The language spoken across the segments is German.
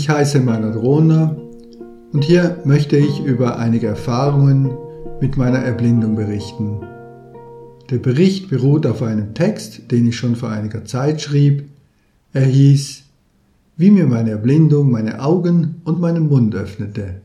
Ich heiße Meinrad Rohner und hier möchte ich über einige Erfahrungen mit meiner Erblindung berichten. Der Bericht beruht auf einem Text, den ich schon vor einiger Zeit schrieb. Er hieß „Wie mir meine Erblindung meine Augen und meinen Mund öffnete“.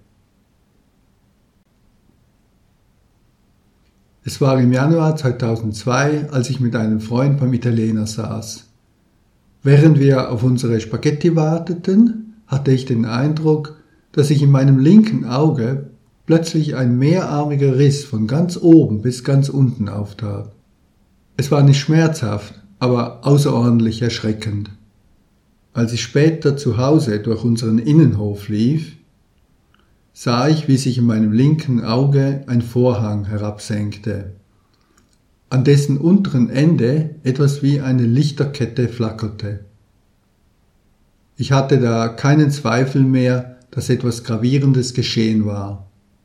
Es war im Januar 2002, als ich mit einem Freund beim Italiener saß. Während wir auf unsere Spaghetti warteten, hatte ich den Eindruck, dass sich in meinem linken Auge plötzlich ein mehrarmiger Riss von ganz oben bis ganz unten auftat. Es war nicht schmerzhaft, aber außerordentlich erschreckend. Als ich später zu Hause durch unseren Innenhof lief, sah ich, wie sich in meinem linken Auge ein Vorhang herabsenkte, an dessen unteren Ende etwas wie eine Lichterkette flackerte. Ich hatte da keinen Zweifel mehr, dass etwas Gravierendes geschehen war.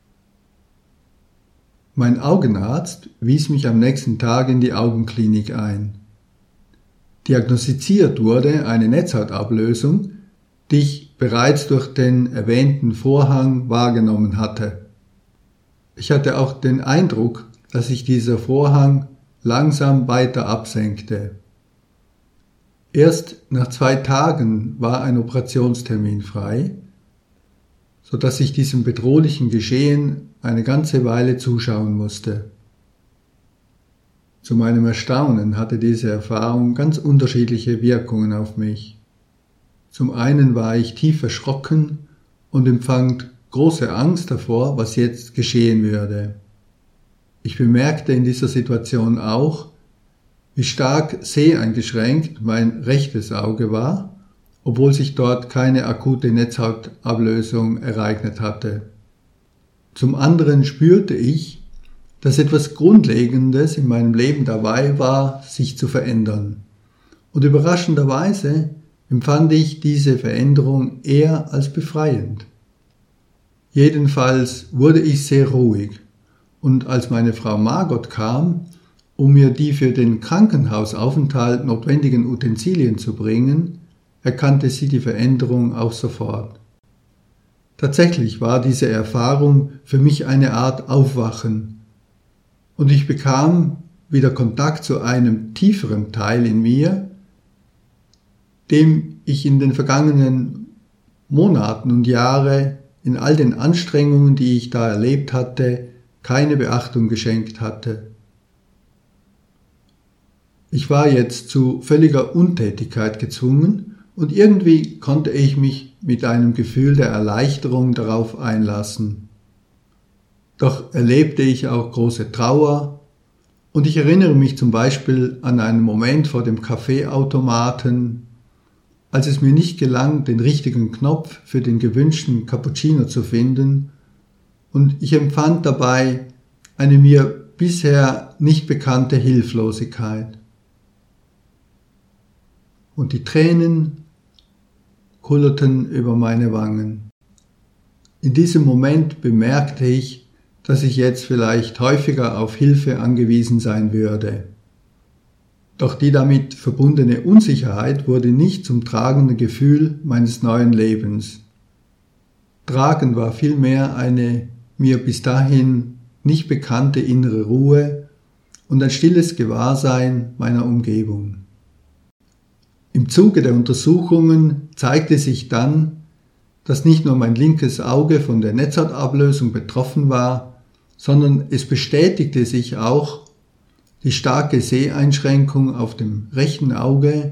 Mein Augenarzt wies mich am nächsten Tag in die Augenklinik ein. Diagnostiziert wurde eine Netzhautablösung, die ich bereits durch den erwähnten Vorhang wahrgenommen hatte. Ich hatte auch den Eindruck, dass sich dieser Vorhang langsam weiter absenkte. Erst nach 2 Tagen war ein Operationstermin frei, so dass ich diesem bedrohlichen Geschehen eine ganze Weile zuschauen musste. Zu meinem Erstaunen hatte diese Erfahrung ganz unterschiedliche Wirkungen auf mich. Zum einen war ich tief erschrocken und empfand große Angst davor, was jetzt geschehen würde. Ich bemerkte in dieser Situation auch, wie stark seheingeschränkt mein rechtes Auge war, obwohl sich dort keine akute Netzhautablösung ereignet hatte. Zum anderen spürte ich, dass etwas Grundlegendes in meinem Leben dabei war, sich zu verändern. Und überraschenderweise empfand ich diese Veränderung eher als befreiend. Jedenfalls wurde ich sehr ruhig, und als meine Frau Margot kam, um mir die für den Krankenhausaufenthalt notwendigen Utensilien zu bringen, erkannte sie die Veränderung auch sofort. Tatsächlich war diese Erfahrung für mich eine Art Aufwachen, und ich bekam wieder Kontakt zu einem tieferen Teil in mir, dem ich in den vergangenen Monaten und Jahren in all den Anstrengungen, die ich da erlebt hatte, keine Beachtung geschenkt hatte. Ich war jetzt zu völliger Untätigkeit gezwungen und irgendwie konnte ich mich mit einem Gefühl der Erleichterung darauf einlassen. Doch erlebte ich auch große Trauer und ich erinnere mich zum Beispiel an einen Moment vor dem Kaffeeautomaten, als es mir nicht gelang, den richtigen Knopf für den gewünschten Cappuccino zu finden, und ich empfand dabei eine mir bisher nicht bekannte Hilflosigkeit. Und die Tränen kullerten über meine Wangen. In diesem Moment bemerkte ich, dass ich jetzt vielleicht häufiger auf Hilfe angewiesen sein würde. Doch die damit verbundene Unsicherheit wurde nicht zum tragenden Gefühl meines neuen Lebens. Tragend war vielmehr eine mir bis dahin nicht bekannte innere Ruhe und ein stilles Gewahrsein meiner Umgebung. Im Zuge der Untersuchungen zeigte sich dann, dass nicht nur mein linkes Auge von der Netzhautablösung betroffen war, sondern es bestätigte sich auch die starke Seheinschränkung auf dem rechten Auge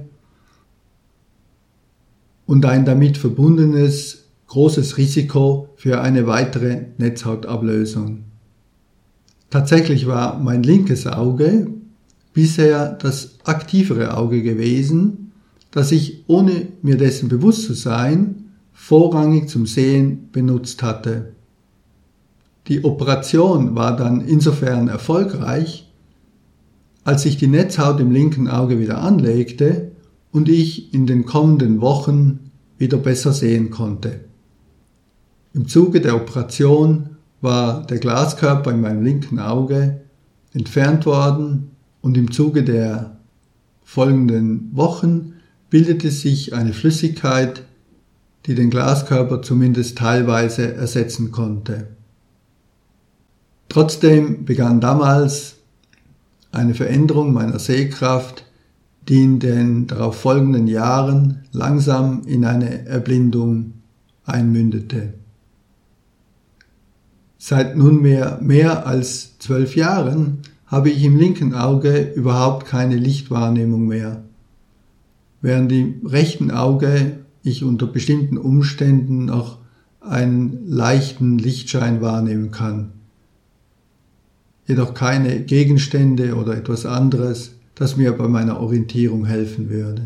und ein damit verbundenes großes Risiko für eine weitere Netzhautablösung. Tatsächlich war mein linkes Auge bisher das aktivere Auge gewesen, das ich, ohne mir dessen bewusst zu sein, vorrangig zum Sehen benutzt hatte. Die Operation war dann insofern erfolgreich, als sich die Netzhaut im linken Auge wieder anlegte und ich in den kommenden Wochen wieder besser sehen konnte. Im Zuge der Operation war der Glaskörper in meinem linken Auge entfernt worden und im Zuge der folgenden Wochen bildete sich eine Flüssigkeit die den Glaskörper zumindest teilweise ersetzen konnte. Trotzdem begann damals eine Veränderung meiner Sehkraft, die in den darauf folgenden Jahren langsam in eine Erblindung einmündete. Seit nunmehr mehr als 12 Jahren habe ich im linken Auge überhaupt keine Lichtwahrnehmung mehr, während im rechten Auge ich unter bestimmten Umständen noch einen leichten Lichtschein wahrnehmen kann, jedoch keine Gegenstände oder etwas anderes, das mir bei meiner Orientierung helfen würde.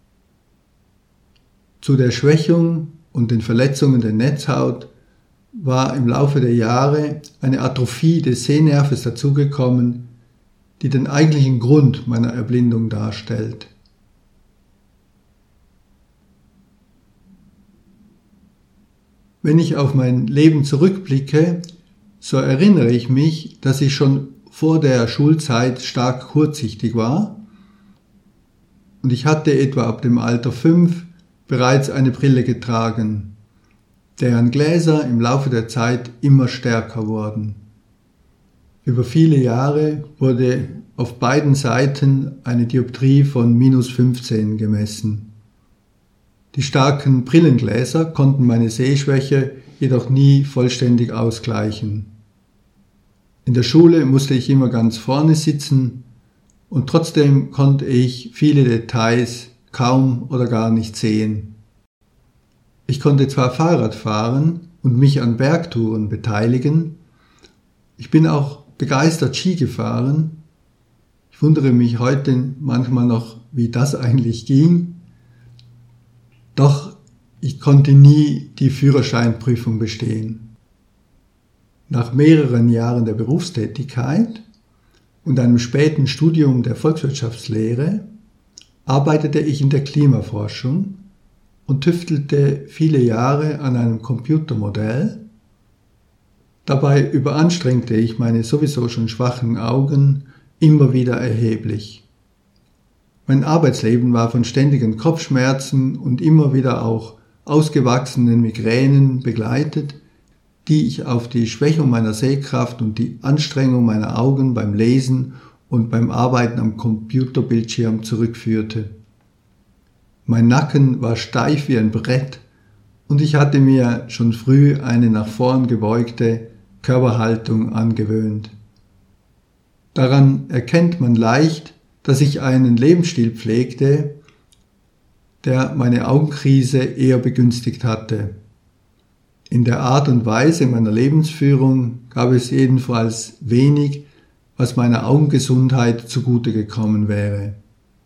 Zu der Schwächung und den Verletzungen der Netzhaut war im Laufe der Jahre eine Atrophie des Sehnerves dazugekommen, die den eigentlichen Grund meiner Erblindung darstellt. Wenn ich auf mein Leben zurückblicke, so erinnere ich mich, dass ich schon vor der Schulzeit stark kurzsichtig war und ich hatte etwa ab dem Alter 5 bereits eine Brille getragen, deren Gläser im Laufe der Zeit immer stärker wurden. Über viele Jahre wurde auf beiden Seiten eine Dioptrie von -15 gemessen. Die starken Brillengläser konnten meine Sehschwäche jedoch nie vollständig ausgleichen. In der Schule musste ich immer ganz vorne sitzen und trotzdem konnte ich viele Details kaum oder gar nicht sehen. Ich konnte zwar Fahrrad fahren und mich an Bergtouren beteiligen, ich bin auch begeistert Ski gefahren. Ich wundere mich heute manchmal noch, wie das eigentlich ging. Doch ich konnte nie die Führerscheinprüfung bestehen. Nach mehreren Jahren der Berufstätigkeit und einem späten Studium der Volkswirtschaftslehre arbeitete ich in der Klimaforschung und tüftelte viele Jahre an einem Computermodell. Dabei überanstrengte ich meine sowieso schon schwachen Augen immer wieder erheblich. Mein Arbeitsleben war von ständigen Kopfschmerzen und immer wieder auch ausgewachsenen Migränen begleitet, die ich auf die Schwächung meiner Sehkraft und die Anstrengung meiner Augen beim Lesen und beim Arbeiten am Computerbildschirm zurückführte. Mein Nacken war steif wie ein Brett und ich hatte mir schon früh eine nach vorn gebeugte Körperhaltung angewöhnt. Daran erkennt man leicht, dass ich einen Lebensstil pflegte, der meine Augenkrise eher begünstigt hatte. In der Art und Weise meiner Lebensführung gab es jedenfalls wenig, was meiner Augengesundheit zugute gekommen wäre.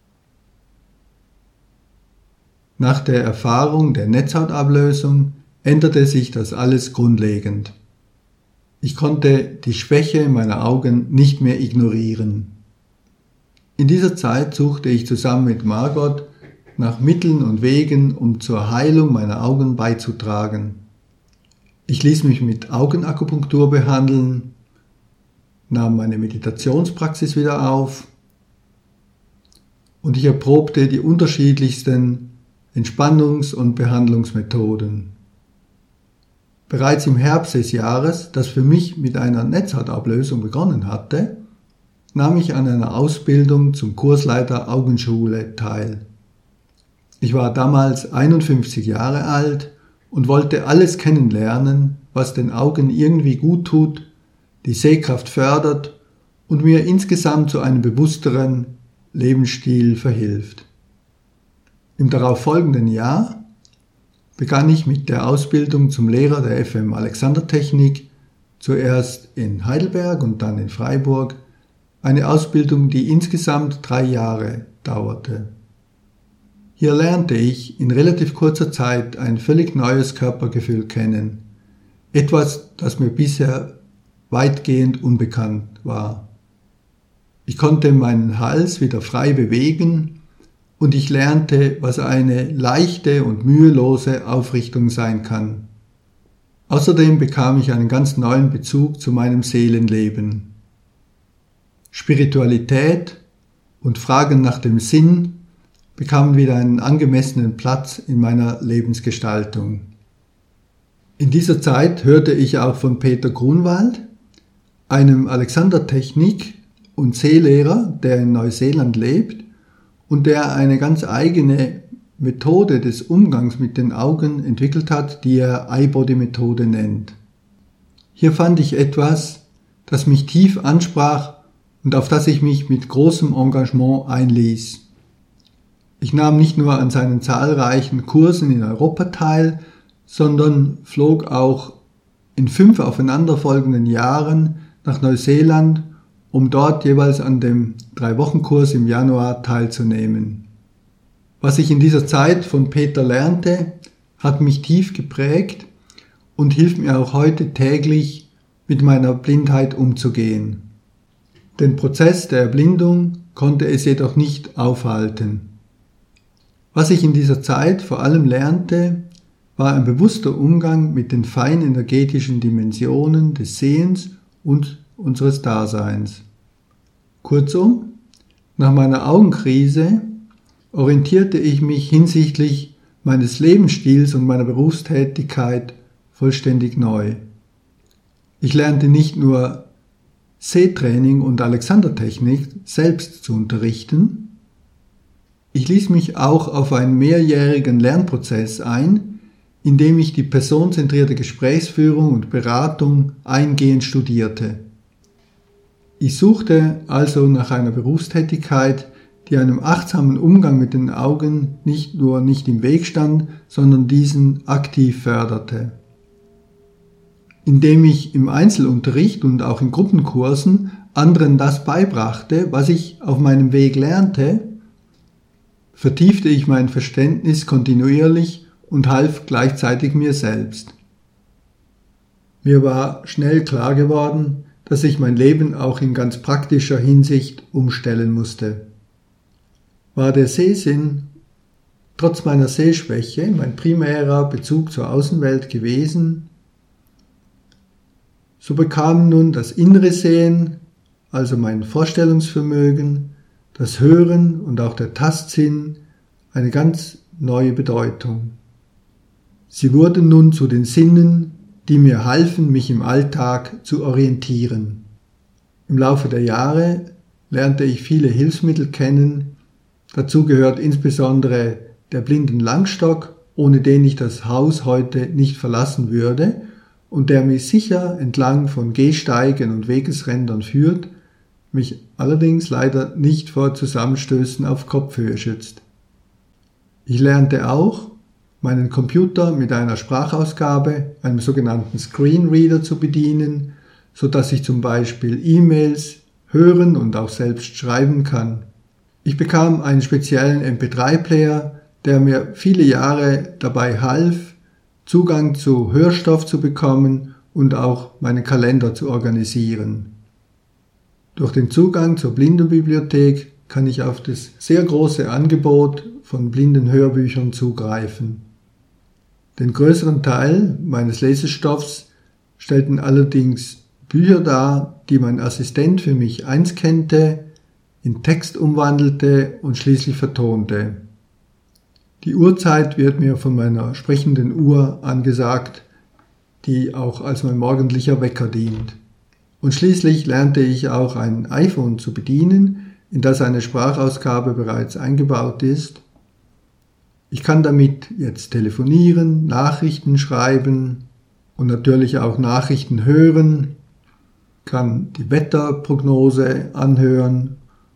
Nach der Erfahrung der Netzhautablösung änderte sich das alles grundlegend. Ich konnte die Schwäche meiner Augen nicht mehr ignorieren. In dieser Zeit suchte ich zusammen mit Margot nach Mitteln und Wegen, um zur Heilung meiner Augen beizutragen. Ich ließ mich mit Augenakupunktur behandeln, nahm meine Meditationspraxis wieder auf und ich erprobte die unterschiedlichsten Entspannungs- und Behandlungsmethoden. Bereits im Herbst des Jahres, das für mich mit einer Netzhautablösung begonnen hatte, nahm ich an einer Ausbildung zum Kursleiter Augenschule teil. Ich war damals 51 Jahre alt und wollte alles kennenlernen, was den Augen irgendwie gut tut, die Sehkraft fördert und mir insgesamt zu einem bewussteren Lebensstil verhilft. Im darauffolgenden Jahr begann ich mit der Ausbildung zum Lehrer der FM Alexandertechnik, zuerst in Heidelberg und dann in Freiburg, eine Ausbildung, die insgesamt 3 Jahre dauerte. Hier lernte ich in relativ kurzer Zeit ein völlig neues Körpergefühl kennen, etwas, das mir bisher weitgehend unbekannt war. Ich konnte meinen Hals wieder frei bewegen und ich lernte, was eine leichte und mühelose Aufrichtung sein kann. Außerdem bekam ich einen ganz neuen Bezug zu meinem Seelenleben. Spiritualität und Fragen nach dem Sinn bekamen wieder einen angemessenen Platz in meiner Lebensgestaltung. In dieser Zeit hörte ich auch von Peter Grunwald, einem Alexander-Technik- und C-Lehrer, der in Neuseeland lebt und der eine ganz eigene Methode des Umgangs mit den Augen entwickelt hat, die er Eye-Body-Methode nennt. Hier fand ich etwas, das mich tief ansprach und auf das ich mich mit großem Engagement einließ. Ich nahm nicht nur an seinen zahlreichen Kursen in Europa teil, sondern flog auch in 5 aufeinanderfolgenden Jahren nach Neuseeland, um dort jeweils an dem 3-Wochen-Kurs im Januar teilzunehmen. Was ich in dieser Zeit von Peter lernte, hat mich tief geprägt und hilft mir auch heute täglich, mit meiner Blindheit umzugehen. Den Prozess der Erblindung konnte es jedoch nicht aufhalten. Was ich in dieser Zeit vor allem lernte, war ein bewusster Umgang mit den feinenergetischen Dimensionen des Sehens und unseres Daseins. Kurzum, nach meiner Augenkrise orientierte ich mich hinsichtlich meines Lebensstils und meiner Berufstätigkeit vollständig neu. Ich lernte nicht nur Sehtraining und Alexander-Technik selbst zu unterrichten, ich ließ mich auch auf einen mehrjährigen Lernprozess ein, in dem ich die personenzentrierte Gesprächsführung und Beratung eingehend studierte. Ich suchte also nach einer Berufstätigkeit, die einem achtsamen Umgang mit den Augen nicht nur nicht im Weg stand, sondern diesen aktiv förderte. Indem ich im Einzelunterricht und auch in Gruppenkursen anderen das beibrachte, was ich auf meinem Weg lernte, vertiefte ich mein Verständnis kontinuierlich und half gleichzeitig mir selbst. Mir war schnell klar geworden, dass ich mein Leben auch in ganz praktischer Hinsicht umstellen musste. War der Sehsinn trotz meiner Sehschwäche mein primärer Bezug zur Außenwelt gewesen, so bekam nun das innere Sehen, also mein Vorstellungsvermögen, das Hören und auch der Tastsinn eine ganz neue Bedeutung. Sie wurden nun zu den Sinnen, die mir halfen, mich im Alltag zu orientieren. Im Laufe der Jahre lernte ich viele Hilfsmittel kennen. Dazu gehört insbesondere der Blindenlangstock, ohne den ich das Haus heute nicht verlassen würde und der mich sicher entlang von Gehsteigen und Wegesrändern führt, mich allerdings leider nicht vor Zusammenstößen auf Kopfhöhe schützt. Ich lernte auch, meinen Computer mit einer Sprachausgabe, einem sogenannten Screenreader zu bedienen, so dass ich zum Beispiel E-Mails hören und auch selbst schreiben kann. Ich bekam einen speziellen MP3-Player, der mir viele Jahre dabei half, Zugang zu Hörstoff zu bekommen und auch meinen Kalender zu organisieren. Durch den Zugang zur Blindenbibliothek kann ich auf das sehr große Angebot von Blindenhörbüchern zugreifen. Den größeren Teil meines Lesestoffs stellten allerdings Bücher dar, die mein Assistent für mich einscannte, in Text umwandelte und schließlich vertonte. Die Uhrzeit wird mir von meiner sprechenden Uhr angesagt, die auch als mein morgendlicher Wecker dient. Und schließlich lernte ich auch ein iPhone zu bedienen, in das eine Sprachausgabe bereits eingebaut ist. Ich kann damit jetzt telefonieren, Nachrichten schreiben und natürlich auch Nachrichten hören, kann die Wetterprognose anhören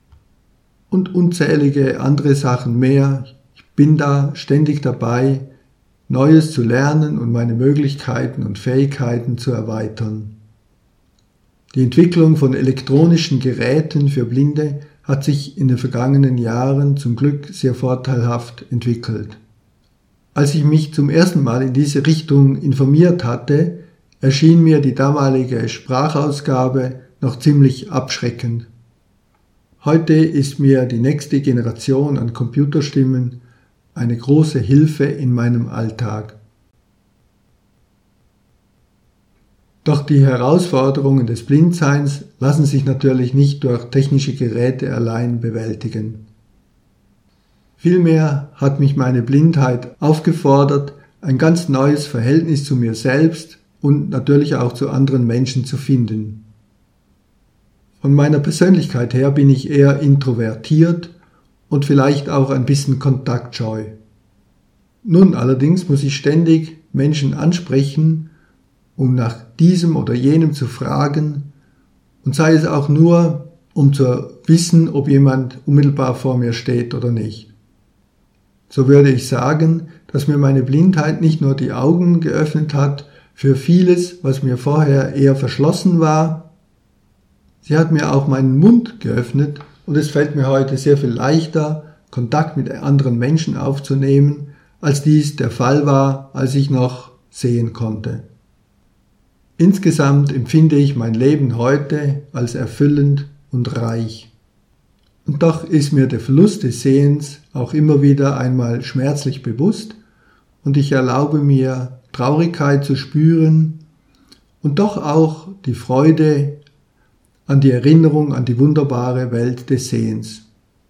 und unzählige andere Sachen mehr. Ich bin da ständig dabei, Neues zu lernen und meine Möglichkeiten und Fähigkeiten zu erweitern. Die Entwicklung von elektronischen Geräten für Blinde hat sich in den vergangenen Jahren zum Glück sehr vorteilhaft entwickelt. Als ich mich zum ersten Mal in diese Richtung informiert hatte, erschien mir die damalige Sprachausgabe noch ziemlich abschreckend. Heute ist mir die nächste Generation an Computerstimmen eine große Hilfe in meinem Alltag. Doch die Herausforderungen des Blindseins lassen sich natürlich nicht durch technische Geräte allein bewältigen. Vielmehr hat mich meine Blindheit aufgefordert, ein ganz neues Verhältnis zu mir selbst und natürlich auch zu anderen Menschen zu finden. Von meiner Persönlichkeit her bin ich eher introvertiert und vielleicht auch ein bisschen kontaktscheu. Nun allerdings muss ich ständig Menschen ansprechen, um nach diesem oder jenem zu fragen, und sei es auch nur, um zu wissen, ob jemand unmittelbar vor mir steht oder nicht. So würde ich sagen, dass mir meine Blindheit nicht nur die Augen geöffnet hat für vieles, was mir vorher eher verschlossen war, sie hat mir auch meinen Mund geöffnet und es fällt mir heute sehr viel leichter, Kontakt mit anderen Menschen aufzunehmen, als dies der Fall war, als ich noch sehen konnte. Insgesamt empfinde ich mein Leben heute als erfüllend und reich. Und doch ist mir der Verlust des Sehens auch immer wieder einmal schmerzlich bewusst und ich erlaube mir, Traurigkeit zu spüren und doch auch die Freude an die Erinnerung an die wunderbare Welt des Sehens.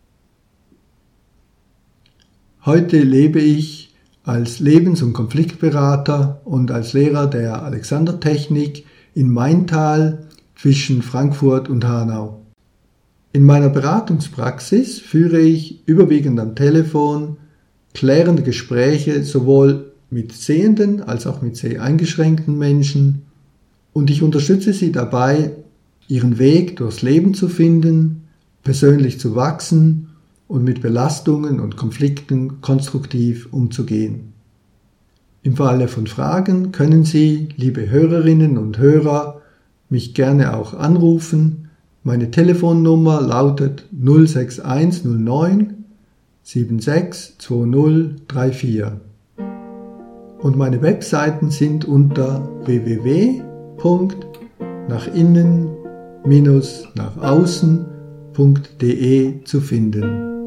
Heute lebe ich als Lebens- und Konfliktberater und als Lehrer der Alexandertechnik in Maintal zwischen Frankfurt und Hanau. In meiner Beratungspraxis führe ich überwiegend am Telefon klärende Gespräche sowohl mit sehenden als auch mit seheingeschränkten Menschen und ich unterstütze sie dabei, ihren Weg durchs Leben zu finden, persönlich zu wachsen und mit Belastungen und Konflikten konstruktiv umzugehen. Im Falle von Fragen können Sie, liebe Hörerinnen und Hörer, mich gerne auch anrufen. Meine Telefonnummer lautet 06109 762034 und meine Webseiten sind unter www.nachinnen-nachaußen.de zu finden.